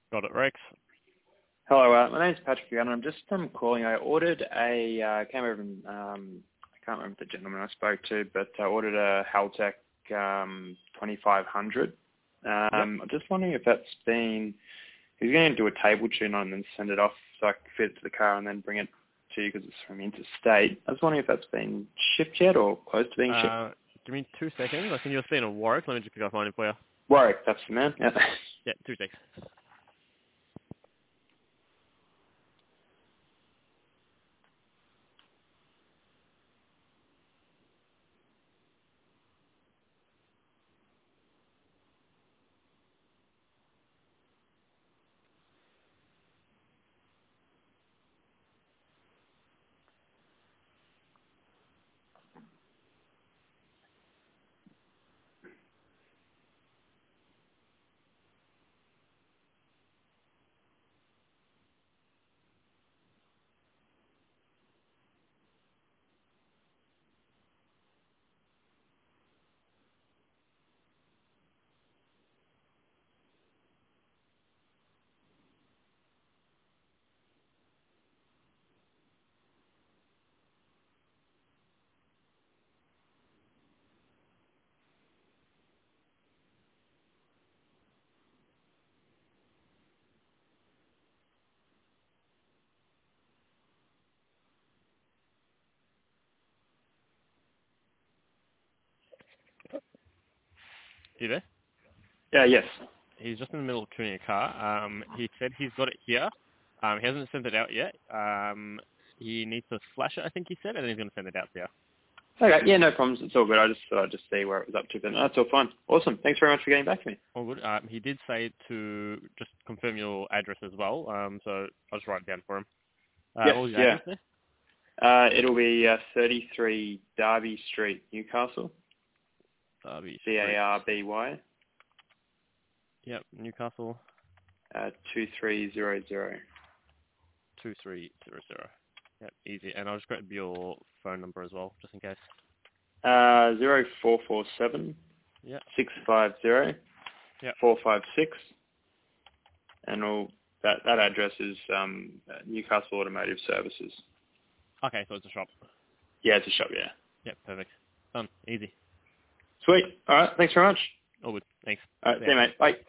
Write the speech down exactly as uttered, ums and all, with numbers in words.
Got it, Rex. Hello, uh, my name's Patrick again. I'm just um, calling. I ordered a, uh, came over and, um, I can't remember the gentleman I spoke to, but I ordered a Haltech um, twenty-five hundred. Um, Yep. I'm just wondering if that's been, he's going to do a table tune on and then send it off so I can fit it to the car and then bring it to you because it's from interstate. I was wondering if that's been shipped yet or close to being shipped. Uh, give me two seconds. I think you're seeing a Warwick. Let me just pick up mine for you. Warwick, that's the man. Yeah. Yeah, two seconds. You there? yeah, yes. He's just in the middle of tuning a car. Um, he said he's got it here. Um, he hasn't sent it out yet. Um, he needs to flash it, I think he said, and then he's going to send it out to you. Okay, yeah, no problems. It's all good. I just thought I'd just see where it was up to, but no, that's all fine. Awesome. Thanks very much for getting back to me. All good. Um, he did say to just confirm your address as well. Um, so I'll just write it down for him. Uh, Yes, what was your yeah. address there? Uh, it'll be uh, thirty-three Derby Street, Newcastle. Derby C A Street. R B Y. Yep, Newcastle. Uh, two three zero zero. two three zero zero. Yep, easy. And I'll just grab your phone number as well, just in case. Uh, zero four four seven Yep. six five zero Yep. four five six, and all that that address is um, uh, Newcastle Automotive Services. Okay, so it's a shop. Yeah, it's a shop. Yeah. Yep, perfect. Done. Easy. Sweet. All right. Thanks very much. All good. Thanks. All right. See See ya. you, mate. Bye.